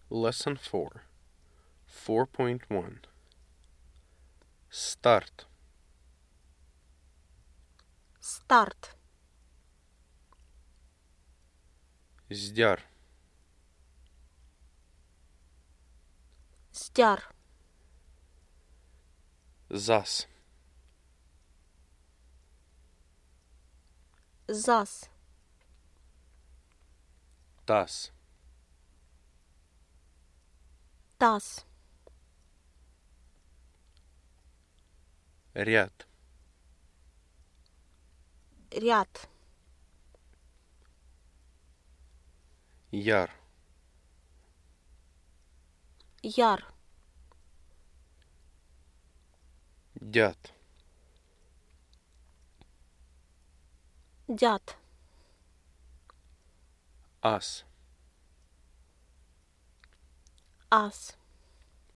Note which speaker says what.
Speaker 1: Lesson 4, 4.1 Start.
Speaker 2: Старт.
Speaker 1: Zdjar.
Speaker 2: Стяр.
Speaker 1: Zas.
Speaker 2: Зас.
Speaker 1: Tas.
Speaker 2: Таз.
Speaker 1: Ряд.
Speaker 2: Ряд.
Speaker 1: Яр.
Speaker 2: Яр.
Speaker 1: Дят.
Speaker 2: Дят.
Speaker 1: Ас.
Speaker 2: Ас.